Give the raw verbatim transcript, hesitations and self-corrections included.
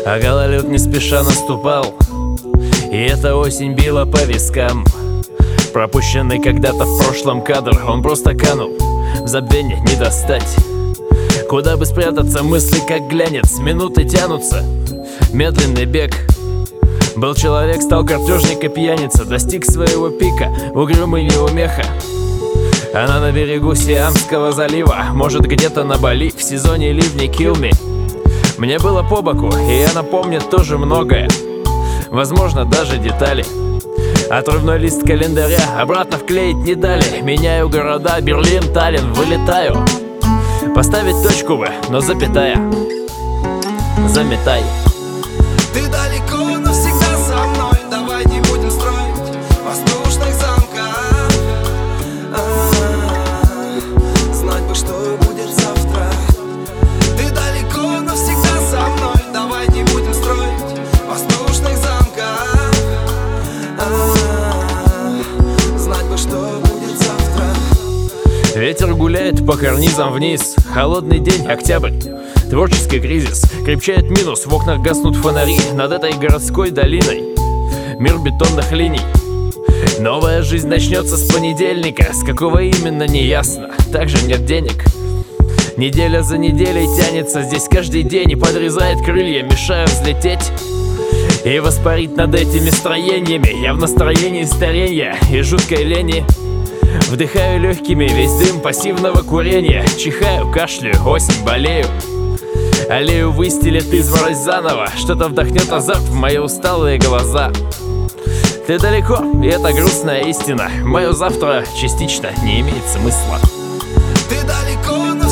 А гололед не спеша наступал, и эта осень била по вискам. Пропущенный когда-то в прошлом кадр, он просто канул, в забвение не достать. Куда бы спрятаться, мысли как глянец, минуты тянутся, медленный бег. Был человек, стал картежник и пьяница, достиг своего пика, угрюмый неумеха. Она на берегу Сиамского залива, может где-то на Бали, в сезоне ливней kill me. Мне было по боку, и она помнит тоже многое, возможно, даже детали. Отрывной лист календаря обратно вклеить не дали. Меняю города, Берлин, Таллин, вылетаю. Поставить точку бы, но запятая. Заметай. Ты далеко, но всегда со мной. Давай не будем строить воздушных замков. А-а-а, знать бы, что будет завтра. Ты далеко, но всегда со мной. Давай не будем строить воздушных замков. А-а-а, знать бы, что будет завтра. Ветер гуляет по карнизам вниз. Холодный день, октябрь. Творческий кризис, крепчает минус, в окнах гаснут фонари над этой городской долиной. Мир бетонных линий. Новая жизнь начнется с понедельника, с какого именно не ясно, также нет денег. Неделя за неделей тянется здесь каждый день и подрезает крылья, мешая взлететь и воспарить над этими строениями. Я в настроении старения и жуткой лени. Вдыхаю легкими весь дым пассивного курения. Чихаю, кашляю, осень, болею. Аллею выстелит изморозь заново. Что-то вдохнет азарт в мои усталые глаза. Ты далеко, и это грустная истина. Мое завтра частично не имеет смысла. Ты далеко, но